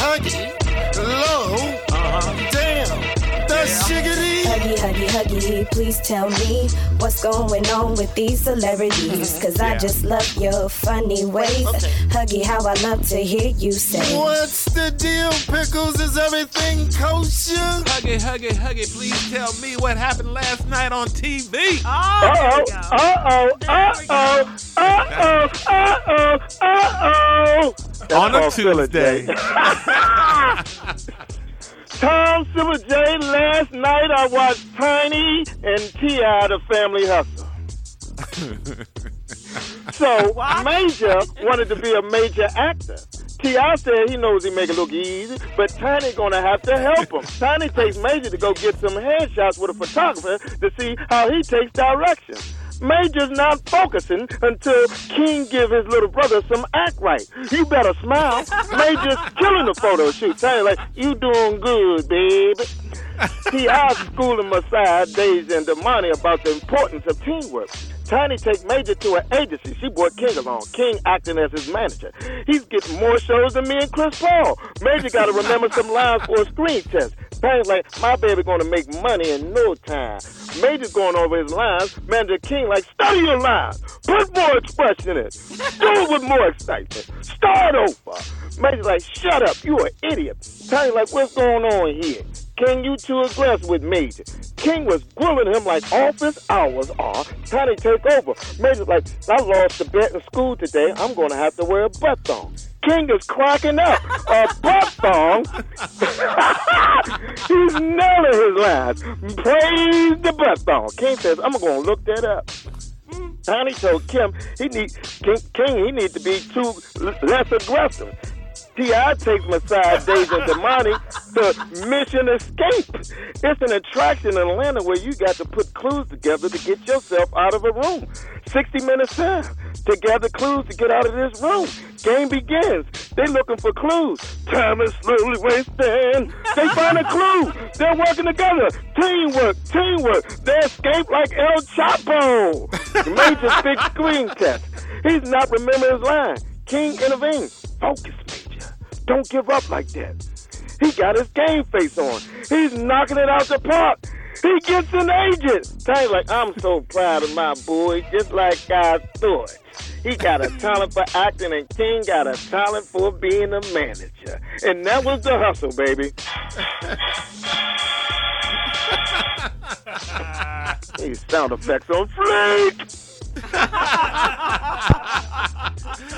huggy, low, damn, that's shiggity. Huggy, huggy, huggy, please tell me what's going on with these celebrities. Cause I just love your funny ways. Huggy, how I love to hear you say. What's the deal, Pickles? Is everything kosher? Huggy, huggy, huggy, please tell me what happened last night on TV. On a Tuesday. Tom Silver J, last night I watched Tiny and T.I. The Family Hustle. So, Major wanted to be a major actor. T.I. said he knows he make it look easy, but Tiny gonna have to help him. Tiny takes Major to go get some headshots with a photographer to see how he takes direction. Major's not focusing until King give his little brother some act right. You better smile. Major's killing the photo shoot. Tiny like, you doing good, baby. T.I. schooling Messiah, Daisy, and Damani about the importance of teamwork. Tiny take Major to an agency. She brought King along. King acting as his manager. He's getting more shows than me and Chris Paul. Major got to remember some lines for a screen test. Tiny's like, my baby going to make money in no time. Major's going over his lines. Manager King like, study your lines. Put more expression in it. Do it with more excitement. Start over. Major's like, shut up. You an idiot. Tiny's like, what's going on here? King, you too aggressive with Major. King was grilling him like office hours are. Tiny take over. Major's like, I lost the bet in school today. I'm going to have to wear a butt thong. King is cracking up. A butt thong? He's nailing his lines. Praise the butt thong. King says, I'm going to look that up. Tiny told King he needs to be less aggressive. T.I. takes Messiah, Daisy, and Damani to Mission Escape. It's an attraction in Atlanta where you got to put clues together to get yourself out of a room. 60 minutes time to gather clues to get out of this room. Game begins. They looking for clues. Time is slowly wasting. They find a clue. They're working together. Teamwork. They escape like El Chapo. Major's big screen test. He's not remembering his line. King intervenes. Focus, Major. Don't give up like that. He got his game face on. He's knocking it out the park. He gets an agent. Tiny's like, I'm so proud of my boy, just like I thought. He got a talent for acting, and King got a talent for being a manager. And that was the hustle, baby. These sound effects on fleek.